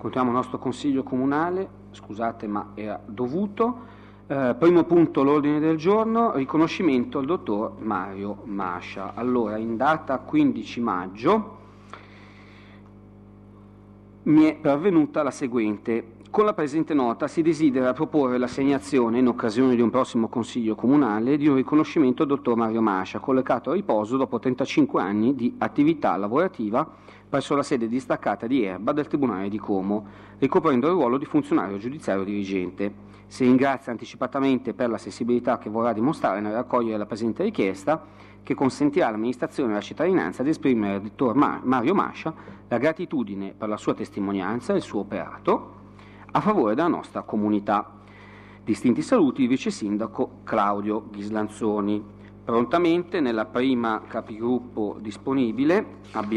Continuiamo il nostro consiglio comunale, scusate ma era dovuto. Primo punto l'ordine del giorno, riconoscimento al dottor Mario Mascia. Allora, in data 15 maggio mi è pervenuta la seguente. Con la presente nota si desidera proporre l'assegnazione, in occasione di un prossimo consiglio comunale, di un riconoscimento al dottor Mario Mascia, collocato a riposo dopo 35 anni di attività lavorativa presso la sede distaccata di Erba del Tribunale di Como, ricoprendo il ruolo di funzionario giudiziario dirigente. Si ringrazia anticipatamente per la sensibilità che vorrà dimostrare nel raccogliere la presente richiesta, che consentirà all'amministrazione e alla cittadinanza di esprimere al dottor Mario Mascia la gratitudine per la sua testimonianza e il suo operato a favore della nostra comunità. Distinti saluti il vice sindaco Claudio Ghislanzoni. Prontamente nella prima capigruppo disponibile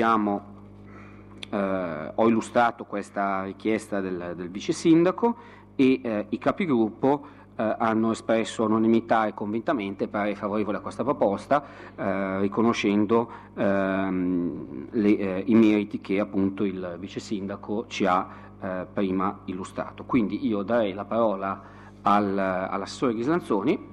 ho illustrato questa richiesta del vice sindaco e i capigruppo hanno espresso all'unanimità e convintamente parere favorevole a questa proposta, riconoscendo i meriti che appunto il vice sindaco ci ha prima illustrato. Quindi io darei la parola all'assessore Ghislanzoni.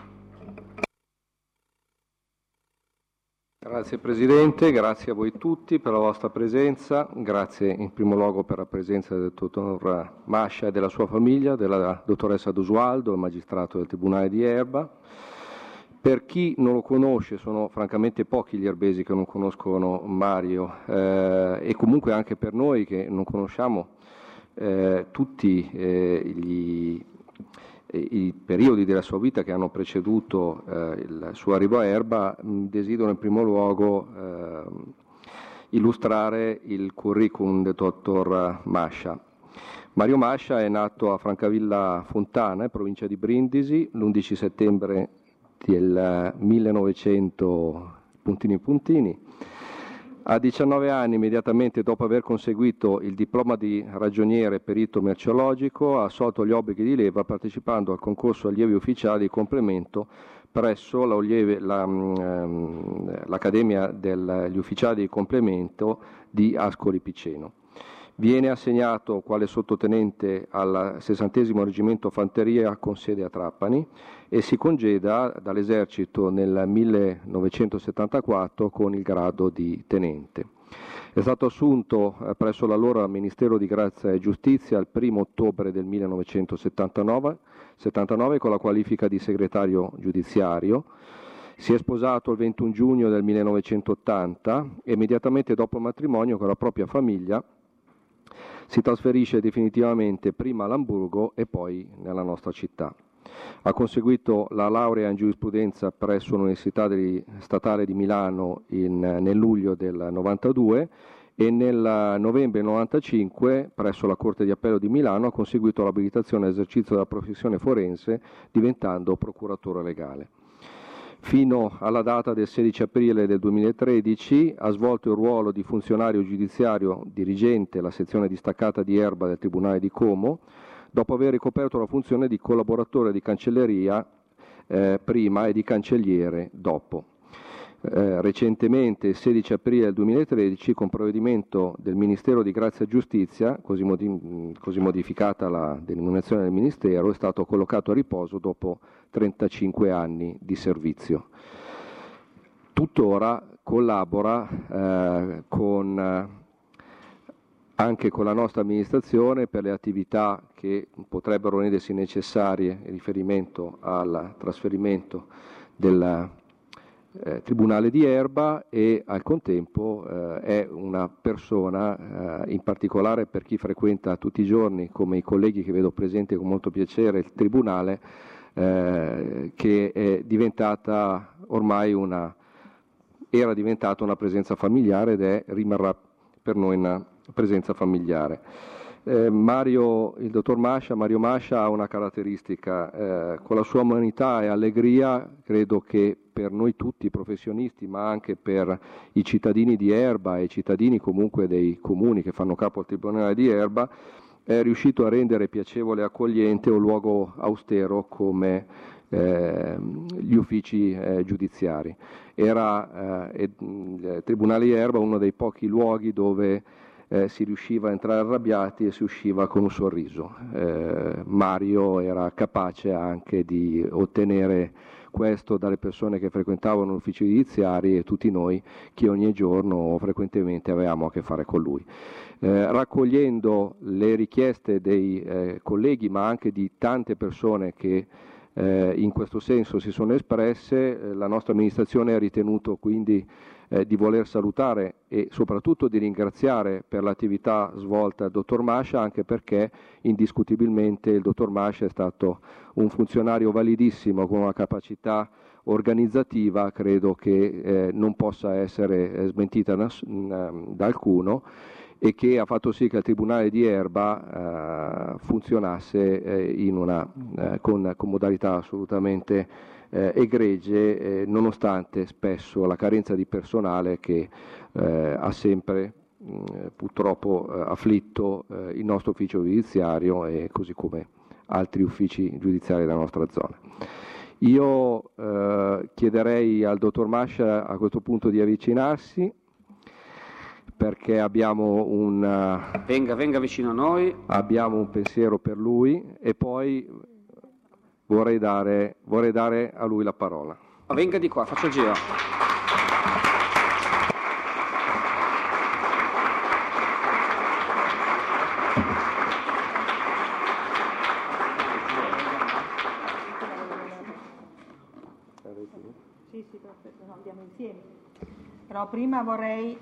Grazie Presidente, grazie a voi tutti per la vostra presenza, grazie in primo luogo per la presenza del dottor Mascia e della sua famiglia, della dottoressa Dosualdo, magistrato del Tribunale di Erba. Per chi non lo conosce, sono francamente pochi gli erbesi che non conoscono Mario e comunque anche per noi che non conosciamo tutti i periodi della sua vita che hanno preceduto il suo arrivo a Erba, desidero in primo luogo illustrare il curriculum del dottor Mascia. Mario Mascia è nato a Francavilla Fontana, in provincia di Brindisi, l'11 settembre del 1900 puntini. A 19 anni, immediatamente dopo aver conseguito il diploma di ragioniere perito merceologico, ha assolto gli obblighi di leva partecipando al concorso allievi ufficiali di complemento presso l'Accademia degli Ufficiali di Complemento di Ascoli Piceno. Viene assegnato quale sottotenente al 60° Reggimento Fanteria con sede a Trapani e si congeda dall'esercito nel 1974 con il grado di tenente. È stato assunto presso l'allora Ministero di Grazia e Giustizia il 1° ottobre del 1979 con la qualifica di segretario giudiziario. Si è sposato il 21 giugno del 1980 e immediatamente dopo il matrimonio con la propria famiglia si trasferisce definitivamente prima all'Amburgo e poi nella nostra città. Ha conseguito la laurea in giurisprudenza presso l'Università Statale di Milano nel luglio del 92 e nel novembre 95 presso la Corte di Appello di Milano ha conseguito l'abilitazione all'esercizio della professione forense diventando procuratore legale. Fino alla data del 16 aprile del 2013 ha svolto il ruolo di funzionario giudiziario dirigente la sezione distaccata di Erba del Tribunale di Como, dopo aver ricoperto la funzione di collaboratore di cancelleria prima e di cancelliere dopo. Recentemente, il 16 aprile del 2013, con provvedimento del Ministero di Grazia e Giustizia, così modificata la denominazione del Ministero, è stato collocato a riposo dopo 35 anni di servizio. Tuttora collabora anche con la nostra amministrazione per le attività che potrebbero rendersi necessarie in riferimento al trasferimento del Tribunale di Erba e al contempo è una persona, in particolare per chi frequenta tutti i giorni, come i colleghi che vedo presenti con molto piacere, il Tribunale, che è diventata ormai era diventata una presenza familiare ed rimarrà per noi una presenza familiare. Il dottor Mario Mascia ha una caratteristica, con la sua umanità e allegria, credo che per noi tutti professionisti, ma anche per i cittadini di Erba e i cittadini comunque dei comuni che fanno capo al Tribunale di Erba, è riuscito a rendere piacevole e accogliente un luogo austero come gli uffici giudiziari. Era il Tribunale di Erba uno dei pochi luoghi dove si riusciva a entrare arrabbiati e si usciva con un sorriso. Mario era capace anche di ottenere questo dalle persone che frequentavano gli uffici giudiziari e tutti noi che ogni giorno o frequentemente avevamo a che fare con lui. Raccogliendo le richieste dei colleghi, ma anche di tante persone che in questo senso si sono espresse, la nostra amministrazione ha ritenuto quindi di voler salutare e soprattutto di ringraziare per l'attività svolta il dottor Mascia, anche perché indiscutibilmente il dottor Mascia è stato un funzionario validissimo con una capacità organizzativa, credo che non possa essere smentita da alcuno, e che ha fatto sì che il Tribunale di Erba funzionasse con modalità assolutamente egregie, nonostante spesso la carenza di personale che ha sempre purtroppo afflitto il nostro ufficio giudiziario e così come altri uffici giudiziari della nostra zona. Io chiederei al dottor Mascia a questo punto di avvicinarsi, perché abbiamo venga vicino a noi. Abbiamo un pensiero per lui e poi vorrei dare a lui la parola. Venga di qua, faccio il giro. Sì, perfetto, no, andiamo insieme. Però prima vorrei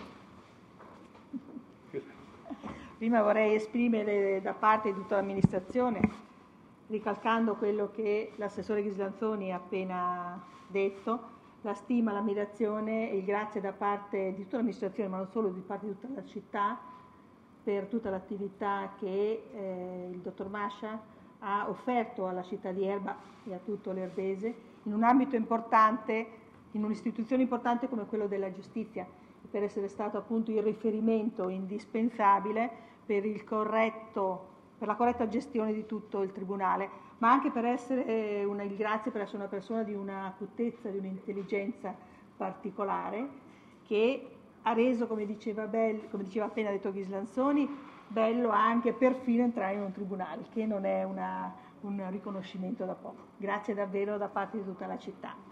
esprimere da parte di tutta l'amministrazione, ricalcando quello che l'assessore Ghislanzoni ha appena detto, la stima, l'ammirazione e il grazie da parte di tutta l'amministrazione, ma non solo, di parte di tutta la città, per tutta l'attività che il dottor Mascia ha offerto alla città di Erba e a tutto l'Erbese in un ambito importante, in un'istituzione importante come quello della giustizia, per essere stato appunto il riferimento indispensabile per la corretta gestione di tutto il Tribunale, ma anche per essere il grazie per essere una persona di una acutezza, di un'intelligenza particolare, che ha reso, come diceva appena detto Ghislanzoni, bello anche perfino entrare in un tribunale, che non è un riconoscimento da poco. Grazie davvero da parte di tutta la città.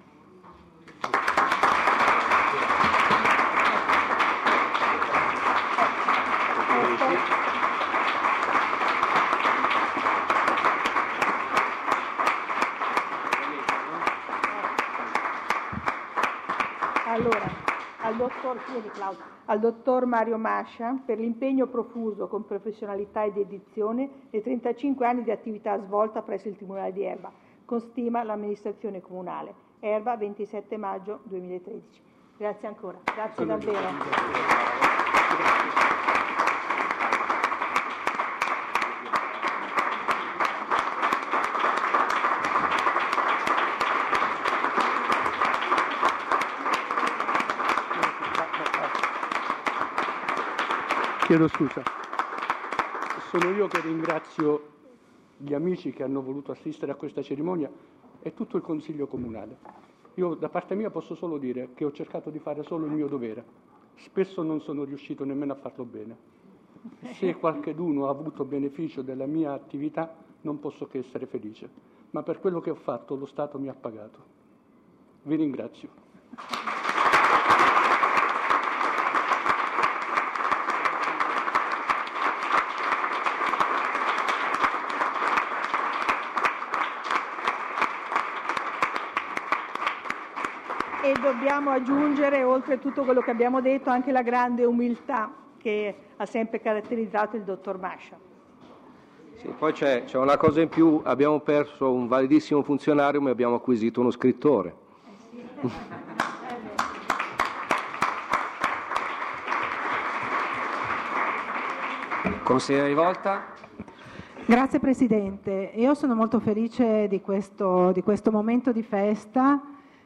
Allora, al dottor Mario Mascia per l'impegno profuso con professionalità e dedizione e 35 anni di attività svolta presso il Tribunale di Erba, con stima l'amministrazione comunale. Erba, 27 maggio 2013. Grazie ancora. Grazie davvero. Chiedo scusa, sono io che ringrazio gli amici che hanno voluto assistere a questa cerimonia e tutto il Consiglio Comunale. Io da parte mia posso solo dire che ho cercato di fare solo il mio dovere, spesso non sono riuscito nemmeno a farlo bene. Se qualcheduno ha avuto beneficio della mia attività non posso che essere felice, ma per quello che ho fatto lo Stato mi ha pagato. Vi ringrazio. E dobbiamo aggiungere, oltre tutto quello che abbiamo detto, anche la grande umiltà che ha sempre caratterizzato il dottor Mascia. Sì, poi c'è una cosa in più, abbiamo perso un validissimo funzionario ma abbiamo acquisito uno scrittore. Consigliere Rivolta. Grazie Presidente, io sono molto felice di questo momento di festa.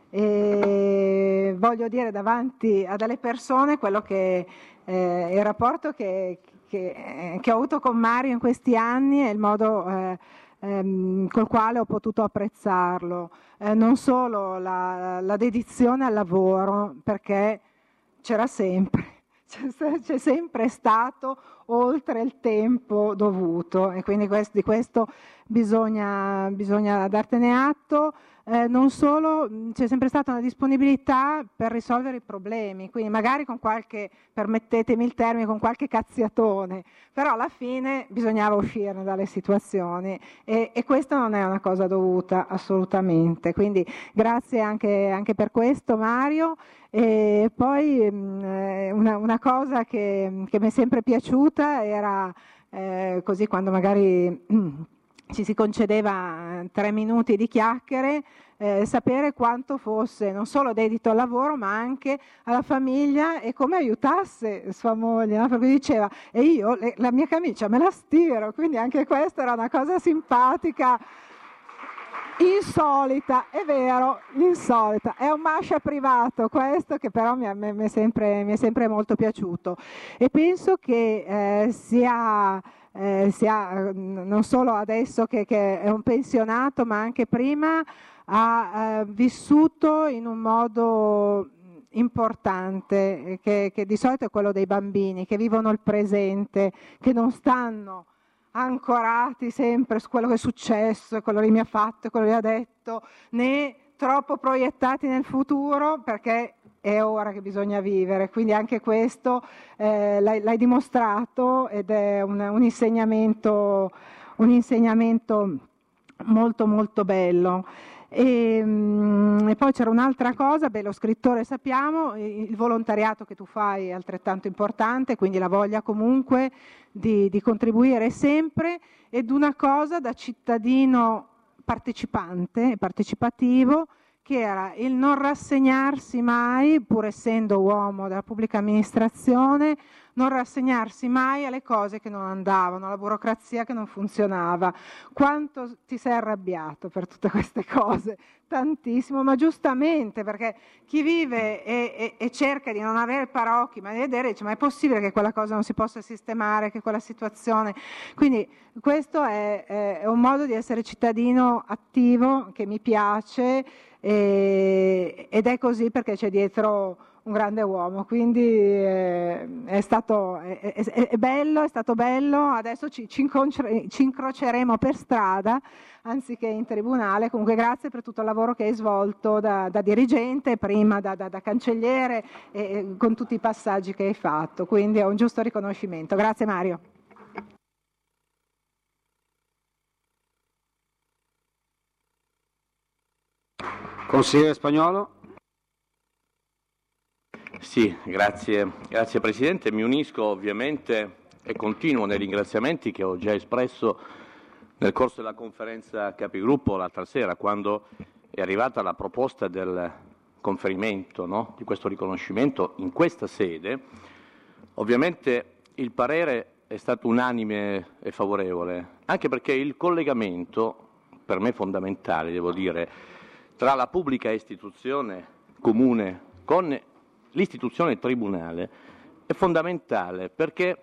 E voglio dire davanti a delle persone quello che il rapporto che ho avuto con Mario in questi anni e il modo col quale ho potuto apprezzarlo, non solo la dedizione al lavoro, perché c'era sempre, c'è sempre stato oltre il tempo dovuto, e quindi di questo bisogna dartene atto. Non solo, c'è sempre stata una disponibilità per risolvere i problemi, quindi magari con qualche, permettetemi il termine, con qualche cazziatone, però alla fine bisognava uscirne dalle situazioni, e questa non è una cosa dovuta assolutamente, quindi grazie anche per questo, Mario. E poi una cosa che mi è sempre piaciuta era così, quando magari ci si concedeva 3 minuti di chiacchiere, sapere quanto fosse non solo dedito al lavoro ma anche alla famiglia, e come aiutasse sua moglie, no? Perché diceva, e io la mia camicia me la stiro, quindi anche questa era una cosa simpatica, insolita, è vero, insolita, è un mascia privato questo, che però mi è sempre molto piaciuto, e penso che sia non solo adesso che è un pensionato, ma anche prima ha vissuto in un modo importante, che di solito è quello dei bambini, che vivono il presente, che non stanno ancorati sempre su quello che è successo, quello che mi ha fatto, quello che ha detto, né troppo proiettati nel futuro, perché è ora che bisogna vivere. Quindi anche questo l'hai dimostrato, ed è un insegnamento molto molto bello. E poi c'era un'altra cosa, lo scrittore sappiamo, il volontariato che tu fai è altrettanto importante, quindi la voglia comunque di contribuire sempre, ed una cosa da cittadino partecipante, partecipativo, che era il non rassegnarsi mai, pur essendo uomo della pubblica amministrazione, non rassegnarsi mai alle cose che non andavano, alla burocrazia che non funzionava. Quanto ti sei arrabbiato per tutte queste cose? Tantissimo, ma giustamente, perché chi vive e cerca di non avere paraocchi, ma di vedere, dice, ma è possibile che quella cosa non si possa sistemare, che quella situazione... Quindi questo è un modo di essere cittadino attivo che mi piace, ed è così perché c'è dietro un grande uomo, quindi è bello, è stato bello. Adesso ci incroceremo per strada anziché in tribunale. Comunque grazie per tutto il lavoro che hai svolto da dirigente, prima da cancelliere, e con tutti i passaggi che hai fatto, quindi è un giusto riconoscimento. Grazie Mario. Consigliere Spagnolo. Sì, grazie Presidente. Mi unisco ovviamente e continuo nei ringraziamenti che ho già espresso nel corso della conferenza Capigruppo l'altra sera, quando è arrivata la proposta del conferimento, no, di questo riconoscimento in questa sede. Ovviamente il parere è stato unanime e favorevole, anche perché il collegamento, per me fondamentale, devo dire, tra la pubblica istituzione comune con l'istituzione tribunale è fondamentale, perché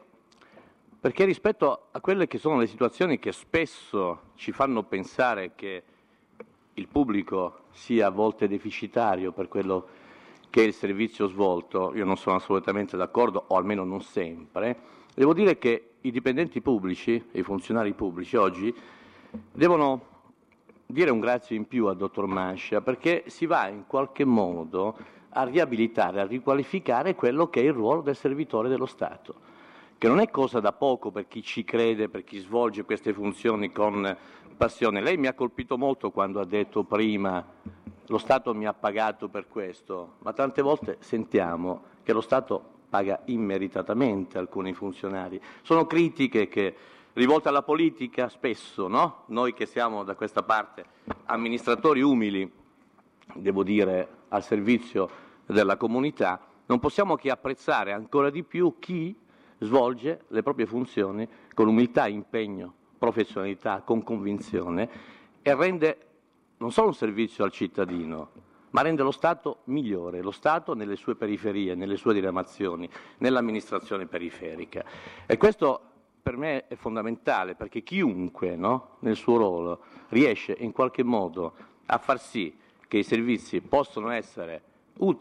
rispetto a quelle che sono le situazioni che spesso ci fanno pensare che il pubblico sia a volte deficitario per quello che è il servizio svolto, io non sono assolutamente d'accordo, o almeno non sempre. Devo dire che i dipendenti pubblici e i funzionari pubblici oggi devono dire un grazie in più al dottor Mascia, perché si va in qualche modo a riabilitare, a riqualificare quello che è il ruolo del servitore dello Stato, che non è cosa da poco per chi ci crede, per chi svolge queste funzioni con passione. Lei mi ha colpito molto quando ha detto prima lo Stato mi ha pagato per questo, ma tante volte sentiamo che lo Stato paga immeritatamente alcuni funzionari. Sono critiche che rivolte alla politica spesso, no? Noi che siamo da questa parte amministratori umili, devo dire, al servizio della comunità, non possiamo che apprezzare ancora di più chi svolge le proprie funzioni con umiltà, impegno, professionalità, con convinzione, e rende non solo un servizio al cittadino, ma rende lo Stato migliore, lo Stato nelle sue periferie, nelle sue diramazioni, nell'amministrazione periferica. E questo per me è fondamentale, perché chiunque, no, nel suo ruolo riesce in qualche modo a far sì che i servizi possano essere utili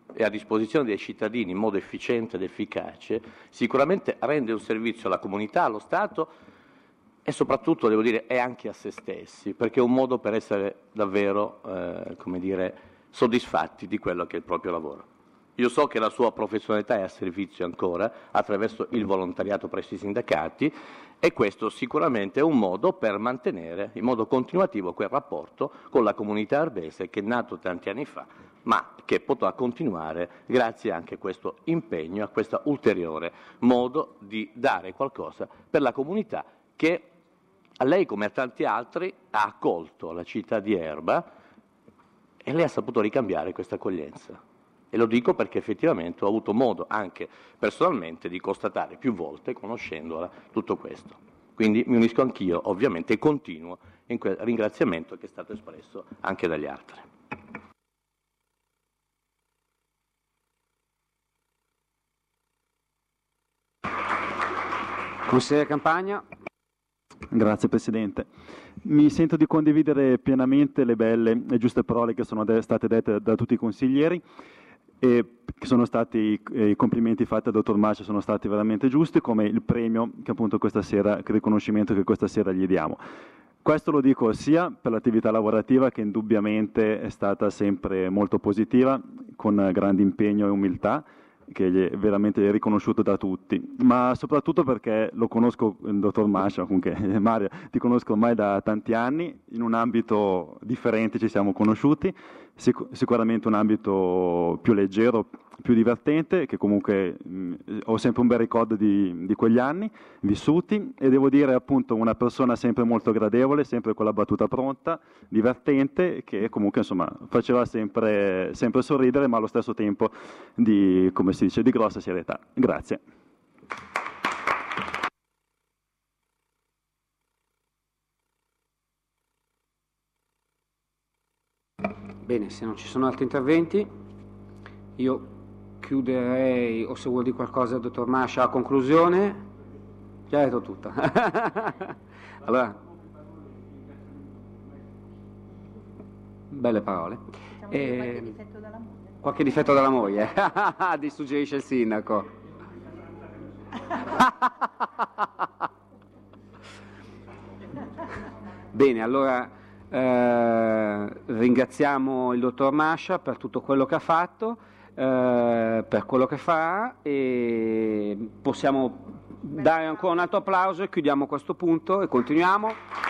è a disposizione dei cittadini in modo efficiente ed efficace, sicuramente rende un servizio alla comunità, allo Stato e soprattutto, devo dire, è anche a se stessi, perché è un modo per essere davvero, soddisfatti di quello che è il proprio lavoro. Io so che la sua professionalità è a servizio ancora attraverso il volontariato presso i sindacati e questo sicuramente è un modo per mantenere in modo continuativo quel rapporto con la comunità arbese che è nato tanti anni fa, ma che potrà continuare grazie anche a questo impegno, a questo ulteriore modo di dare qualcosa per la comunità che a lei come a tanti altri ha accolto la città di Erba e lei ha saputo ricambiare questa accoglienza. E lo dico perché effettivamente ho avuto modo anche personalmente di constatare più volte, conoscendola, tutto questo. Quindi mi unisco anch'io, ovviamente, e continuo in quel ringraziamento che è stato espresso anche dagli altri. Consigliere Campagna. Grazie Presidente. Mi sento di condividere pienamente le belle e giuste parole che sono state dette da tutti i consiglieri e che sono stati i complimenti fatti al dottor Mascia sono stati veramente giusti, come il premio che appunto questa sera, il riconoscimento che questa sera gli diamo. Questo lo dico sia per l'attività lavorativa che indubbiamente è stata sempre molto positiva, con grande impegno e umiltà, che è veramente riconosciuto da tutti, ma soprattutto perché lo conosco, il dottor Mascia, comunque Mario, ti conosco ormai da tanti anni, in un ambito differente ci siamo conosciuti, sicuramente un ambito più leggero, più divertente, che comunque ho sempre un bel ricordo di quegli anni vissuti e devo dire appunto una persona sempre molto gradevole, sempre con la battuta pronta, divertente, che comunque insomma faceva sempre sorridere, ma allo stesso tempo di, come si dice, di grossa serietà. Grazie. Bene, se non ci sono altri interventi, io chiuderei, o se vuol dire qualcosa il dottor Mascia a conclusione. Già detto tutto. Allora, belle parole. Qualche difetto dalla moglie. Qualche difetto dalla moglie? Suggerisce il sindaco. Bene, allora ringraziamo il dottor Mascia per tutto quello che ha fatto, per quello che fa e possiamo dare ancora un altro applauso e chiudiamo questo punto e continuiamo.